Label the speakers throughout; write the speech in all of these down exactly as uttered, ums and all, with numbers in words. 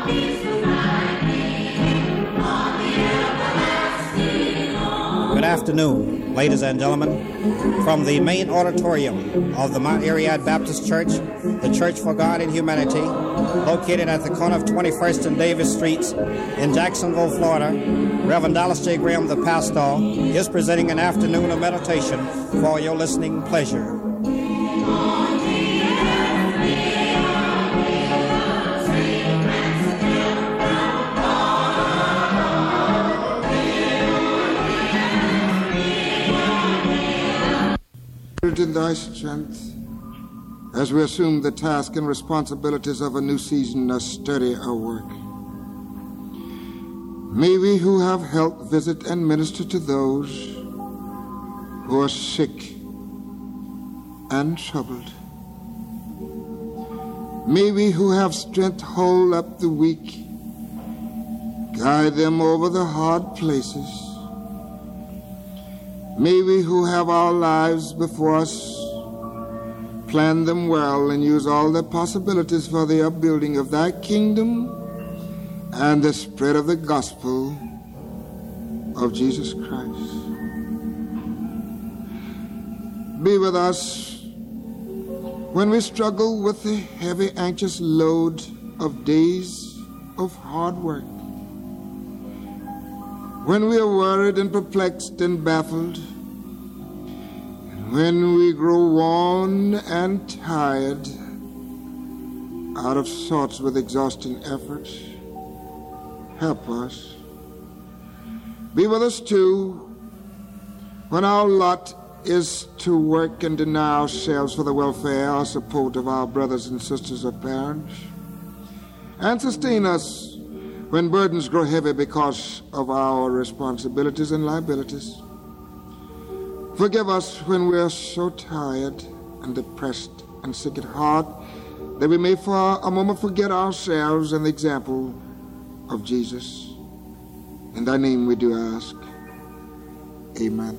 Speaker 1: Good afternoon, ladies and gentlemen. From the main auditorium of the Mount Ariad Baptist Church, the Church for God and Humanity, located at the corner of twenty-first and Davis Streets in Jacksonville, Florida, Reverend Dallas J. Graham, the pastor, is presenting an afternoon of meditation for your listening pleasure.
Speaker 2: In thy strength, as we assume the task and responsibilities of a new season, a sturdy our work. May we who have helped visit and minister to those who are sick and troubled. May we who have strength hold up the weak, guide them over the hard places. May we who have our lives before us plan them well and use all the possibilities for the upbuilding of thy kingdom and the spread of the gospel of Jesus Christ. Be with us when we struggle with the heavy, anxious load of days of hard work. When we are worried and perplexed and baffled, and when we grow worn and tired, out of sorts with exhausting efforts, help us. Be with us too when our lot is to work and deny ourselves for the welfare or support of our brothers and sisters or parents, and sustain us when burdens grow heavy because of our responsibilities and liabilities. Forgive us when we are so tired and depressed and sick at heart that we may for a moment forget ourselves and the example of Jesus. In thy name we do ask. Amen.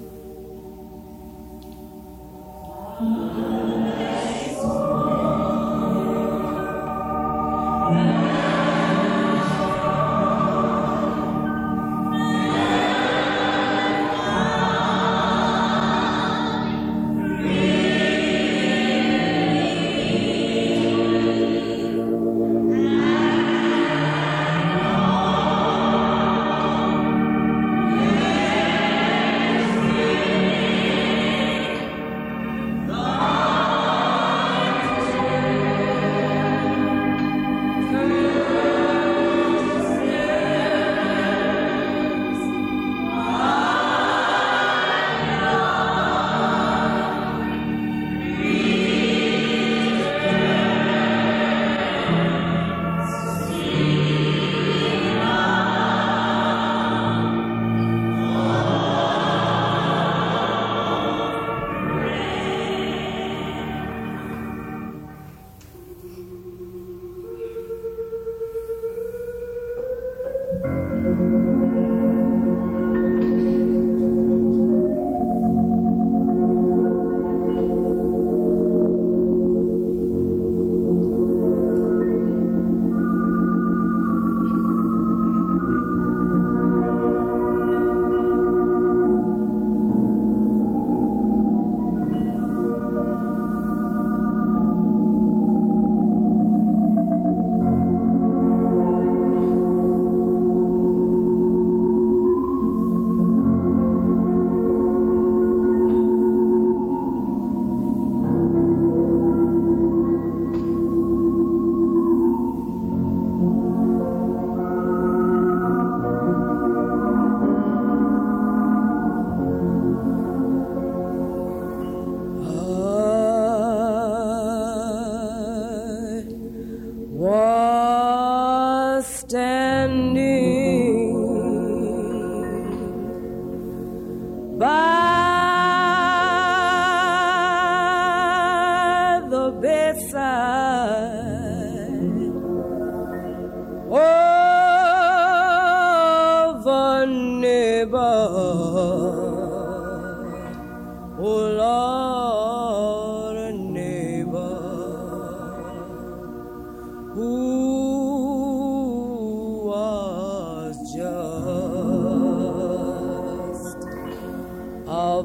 Speaker 3: Ooh.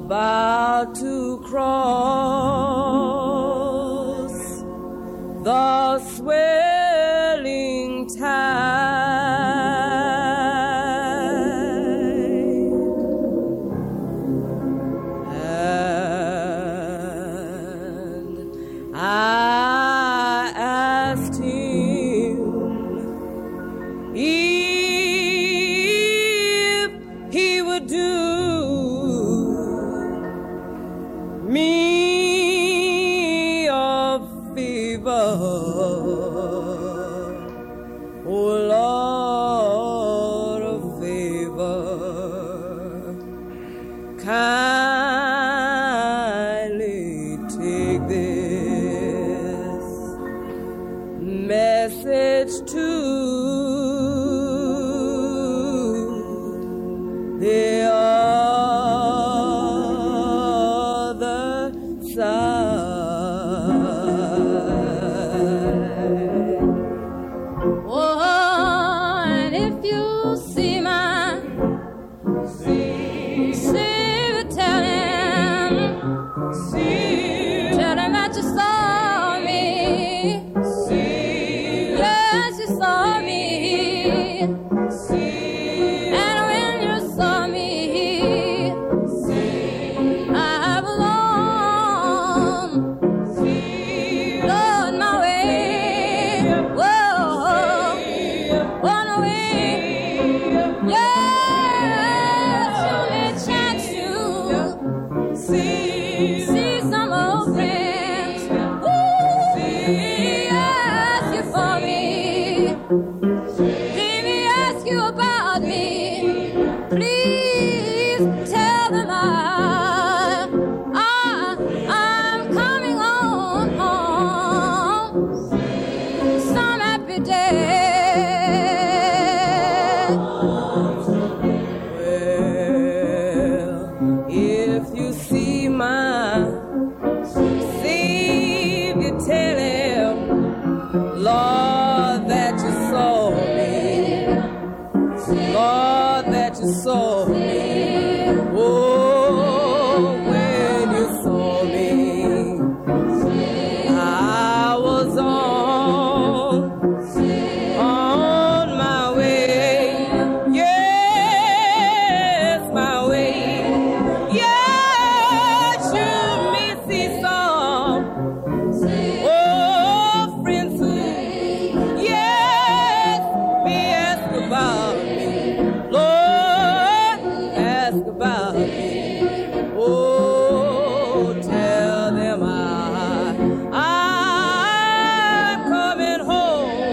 Speaker 3: about to cross the swelling tide, and I asked him if he would do me a favor. Oh Lord, a favor. Kindly take this message to the other side.
Speaker 4: Oh, and if you see my see, see tell him, see, tell him that you saw me, see, yes, you saw me, see, and when you saw me, see, I have alone, see, Lord, my way, whoa, run away, yes, you may chance you, see, see some old friends, ooh, ask you for me, let me ask you about me, please tell them I, I, I'm coming on home some happy day.
Speaker 3: Well, if you see my Savior, tell him, Lord, that you saw me, Lord, that you saw me. Oh, when you saw me, I was on, on my way. Yes, my way. Yes, you may see some. Oh, friends who, yes, me ask about me. Lord, ask about me. Oh, tell them I, I'm coming home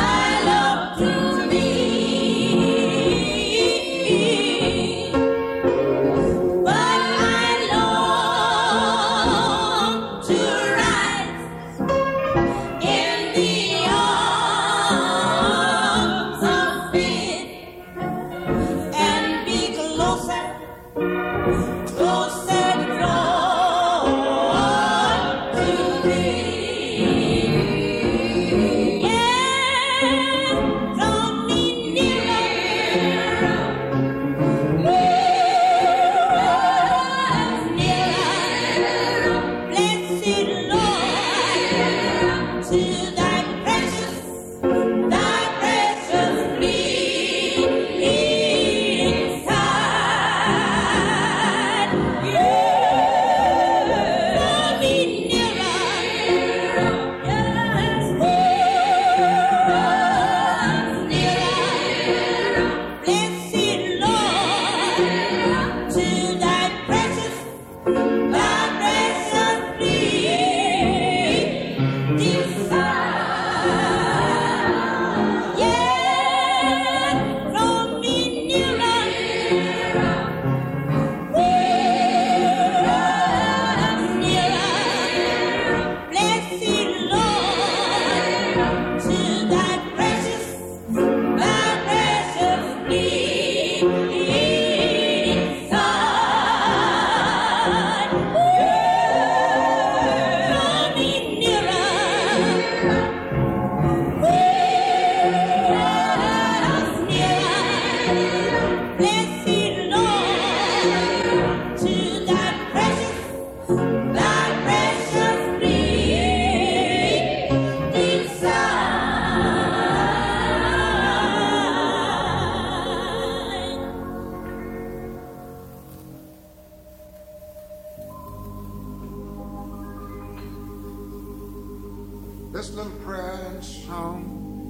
Speaker 2: This little prayer and song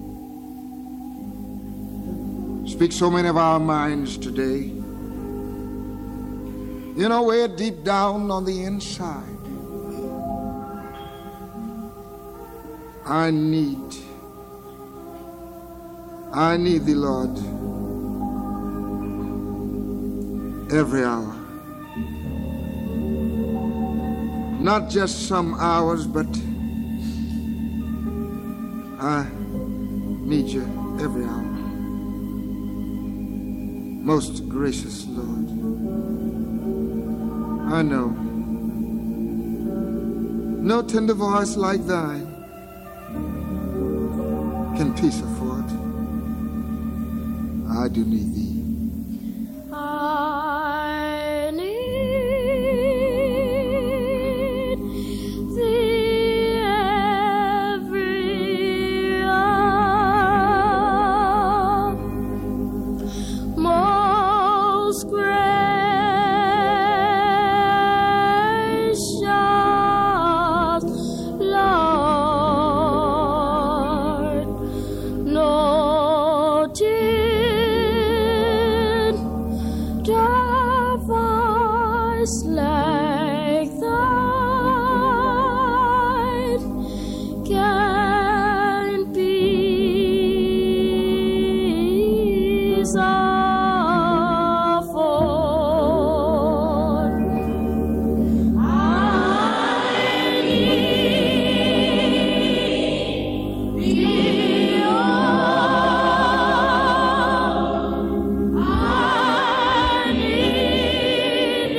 Speaker 2: speaks so many of our minds today. You know, way deep down on the inside, I need, I need thee, Lord, every hour. Not just some hours, but I need you every hour. Most gracious Lord, I know no tender voice like thine can peace afford. I do need thee.
Speaker 4: I need thee every hour, most gracious Lord. No voice like thine can peace afford. I need thee, oh, I need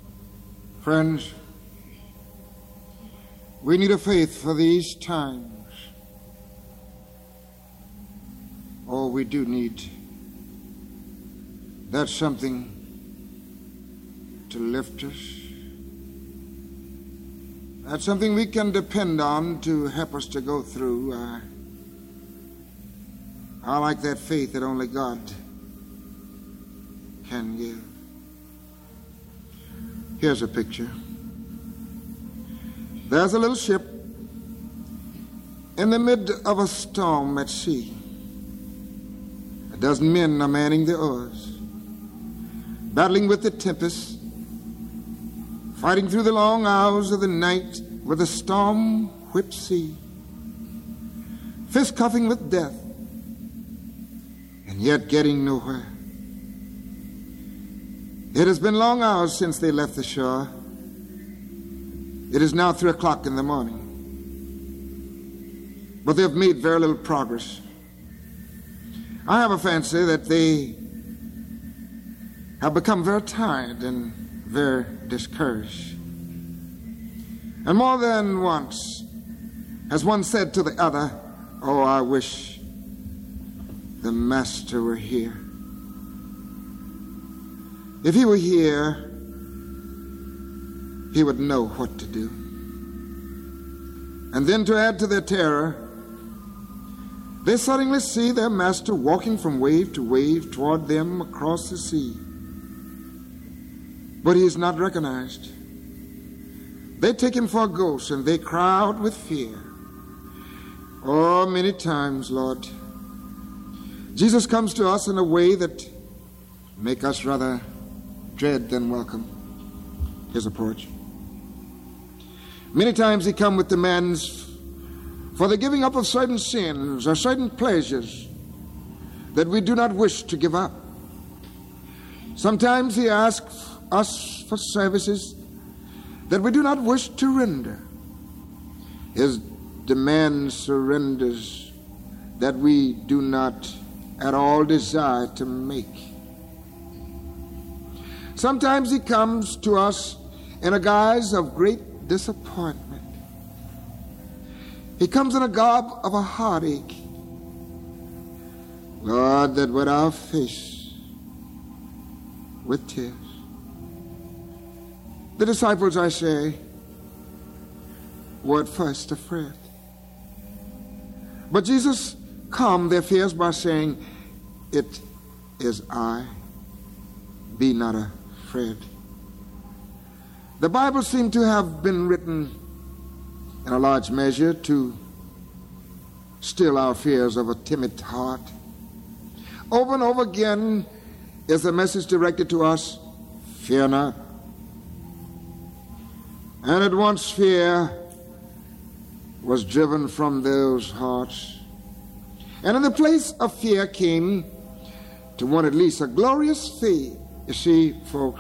Speaker 2: Friends, we need a faith for these times. Oh, we do need that something to lift us. That's something we can depend on to help us to go through. Uh, I like that faith that only God can give. Here's a picture. There's a little ship in the mid of a storm at sea. A dozen men are manning the oars, battling with the tempest, fighting through the long hours of the night with a storm-whipped sea, fist-cuffing with death, and yet getting nowhere. It has been long hours since they left the shore. It is now three o'clock in the morning, but they have made very little progress. I have a fancy that they have become very tired and very discouraged. And more than once has one said to the other, "Oh, I wish the master were here. If he were here, he would know what to do." And then to add to their terror, they suddenly see their master walking from wave to wave toward them across the sea. But he is not recognized. They take him for a ghost and they cry out with fear. Oh, many times, Lord, Jesus comes to us in a way that make us rather dread than welcome his approach. Many times he comes with demands for the giving up of certain sins or certain pleasures that we do not wish to give up. Sometimes he asks us for services that we do not wish to render. His demand surrenders that we do not at all desire to make. Sometimes he comes to us in a guise of great disappointment. He comes in a garb of a heartache. Lord, that with our face with tears. The disciples, I say, were at first afraid. But Jesus calmed their fears by saying, "It is I. Be not afraid." The Bible seemed to have been written in a large measure to still our fears of a timid heart. Over and over again is the message directed to us, "Fear not." And at once fear was driven from those hearts. And in the place of fear came to one at least a glorious faith. You see, folks,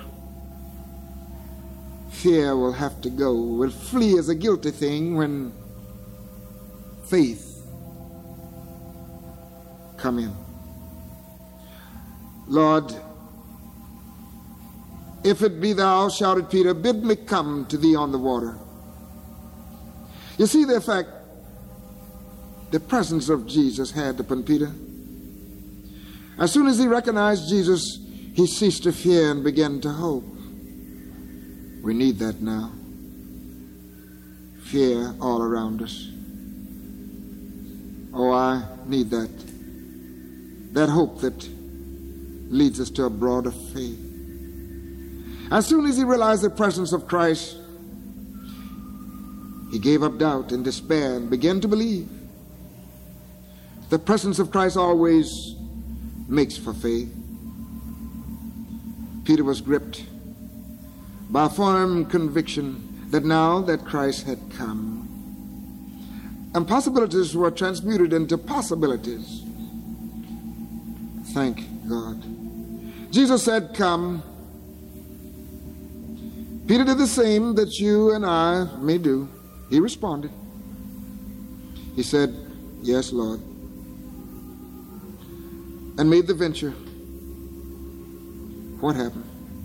Speaker 2: fear will have to go, will flee as a guilty thing when faith come in. Lord, if it be thou, shouted Peter, bid me come to thee on the water. You see the effect the presence of Jesus had upon Peter. As soon as he recognized Jesus, he ceased to fear and began to hope. We need that now. Fear all around us. Oh, I need that. That hope that leads us to a broader faith. As soon as he realized the presence of Christ, he gave up doubt and despair and began to believe. The presence of Christ always makes for faith. Peter was gripped by a firm conviction that now that Christ had come, impossibilities were transmuted into possibilities. Thank God. Jesus said, "Come." Peter did the same that you and I may do. He responded. He said, "Yes, Lord," and made the venture. What happened?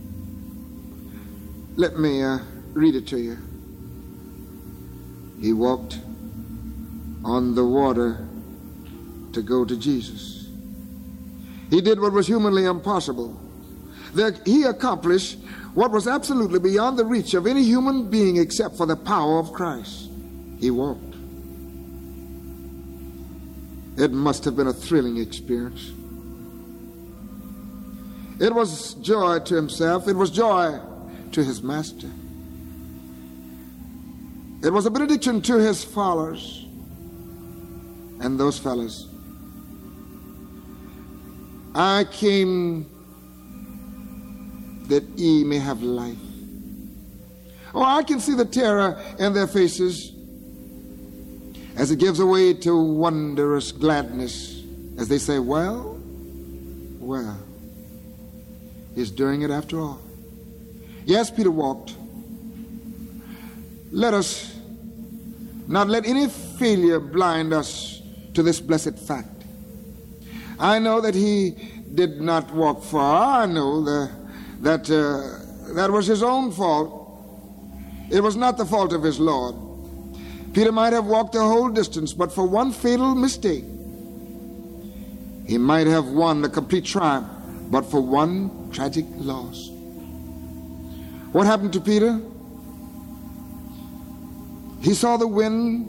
Speaker 2: Let me uh, read it to you. He walked on the water to go to Jesus. He did what was humanly impossible. That he accomplished what was absolutely beyond the reach of any human being except for the power of Christ. He walked. It must have been a thrilling experience. It was joy to himself. It was joy to his master. It was a benediction to his followers and those fellows. I came that ye may have life. Oh, I can see the terror in their faces as it gives way to wondrous gladness as they say, well, well, he's doing it after all. Yes, Peter walked. Let us not let any failure blind us to this blessed fact. I know that he did not walk far. I know the, that uh, that was his own fault. It was not the fault of his Lord. Peter might have walked the whole distance, but for one fatal mistake, he might have won the complete triumph, but for one tragic loss. What happened to Peter? He saw the wind,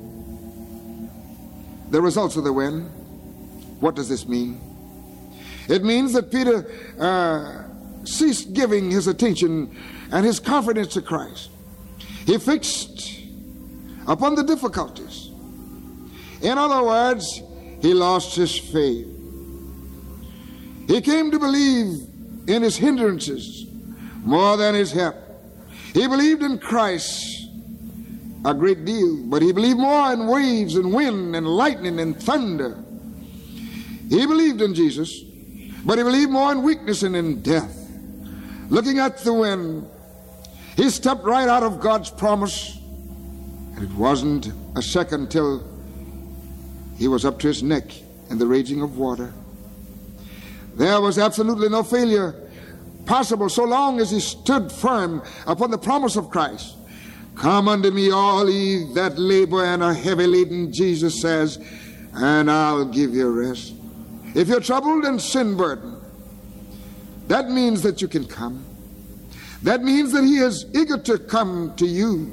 Speaker 2: the results of the wind. What does this mean? It means that Peter uh, ceased giving his attention and his confidence to Christ. He fixed upon the difficulties. In other words, he lost his faith. He came to believe in his hindrances more than his help. He believed in Christ a great deal, but he believed more in waves and wind and lightning and thunder. He believed in Jesus, but he believed more in weakness and in death. Looking at the wind, he stepped right out of God's promise, and it wasn't a second till he was up to his neck in the raging of water. There was absolutely no failure possible so long as he stood firm upon the promise of Christ. Come unto me, all ye that labor and are heavy laden, Jesus says, and I'll give you rest. If you're troubled and sin burdened, that means that you can come. That means that he is eager to come to you.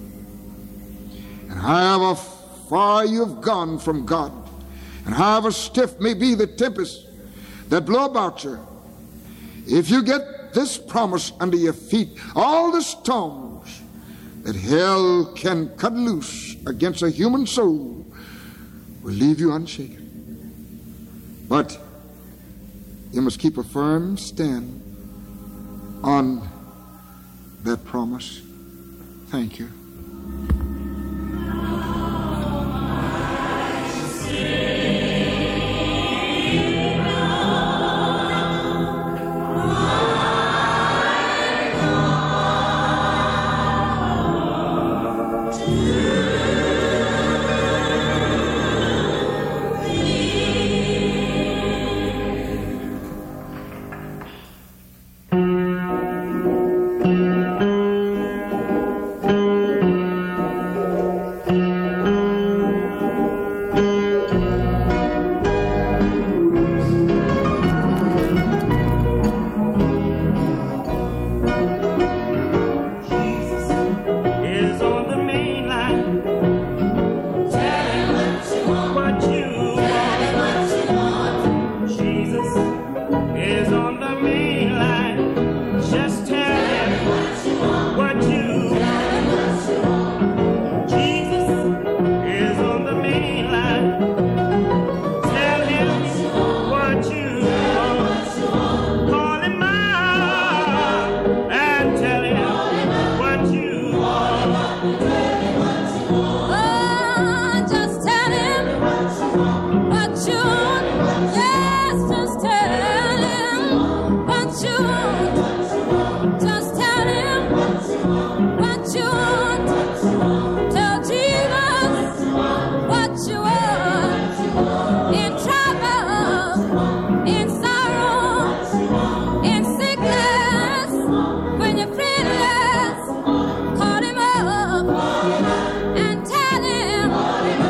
Speaker 2: And however far you've gone from God, and however stiff may be the tempest that blow about you, if you get this promise under your feet, all the storms that hell can cut loose against a human soul will leave you unshaken. But you must keep a firm stand on that promise. Thank you.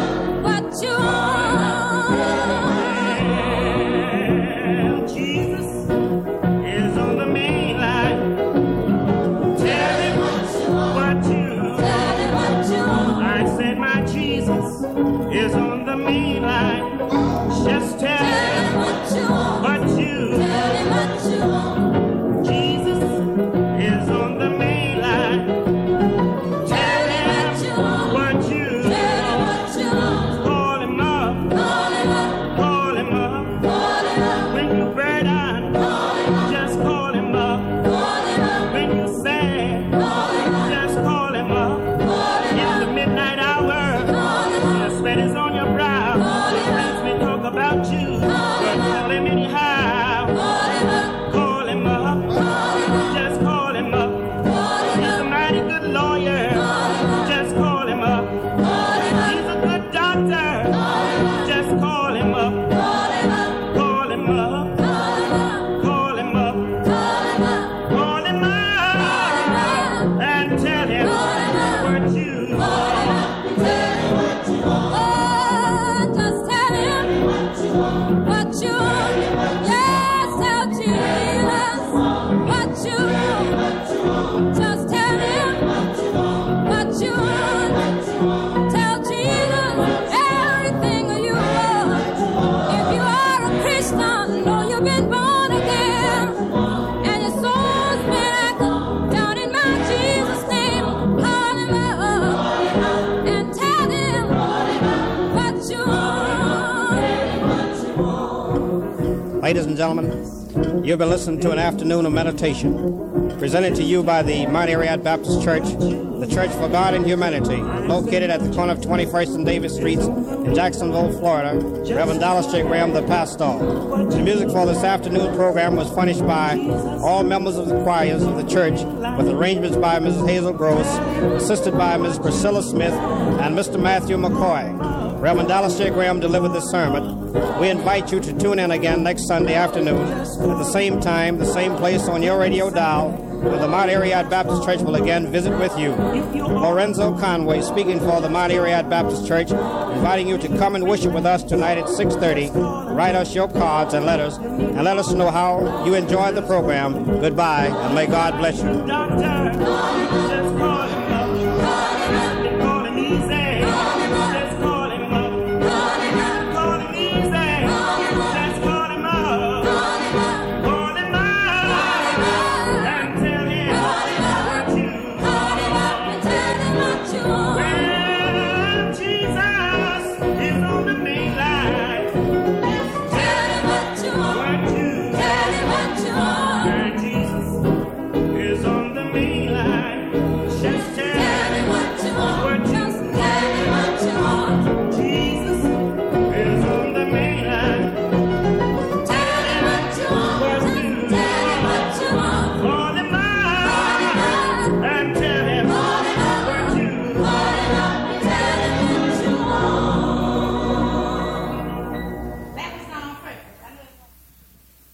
Speaker 5: Jesus. about you. But call him anyhow. Call him up. Just call him up. He's a mighty good lawyer. Just call him up. He's a good doctor. Just call him up. Call him up. Call him up. Call him up. And tell him what you
Speaker 4: Oh, just tell him what you, yes, tell Jesus what you, just tell him what you, tell Jesus everything you are. If you are a Christian, know you've been born again, and your soul's been acted down in my Jesus' name. Call him up and tell him what you want.
Speaker 1: Ladies and gentlemen, you've been listening to an afternoon of meditation presented to you by the Mount Ariad Baptist Church, the Church for God and Humanity, located at the corner of twenty-first and Davis Streets in Jacksonville, Florida. Reverend Dallas J. Graham, the pastor. The music for this afternoon program was furnished by all members of the choirs of the church, with arrangements by Missus Hazel Gross, assisted by Miz Priscilla Smith and Mister Matthew McCoy. Reverend Dallas J. Graham delivered this sermon. We invite you to tune in again next Sunday afternoon at the same time, the same place on your radio dial, when the Mount Ariad Baptist Church will again visit with you. Lorenzo Conway speaking for the Mount Ariad Baptist Church, inviting you to come and worship with us tonight at six thirty. Write us your cards and letters, and let us know how you enjoyed the program. Goodbye, and may God bless you.
Speaker 5: doctor. Just call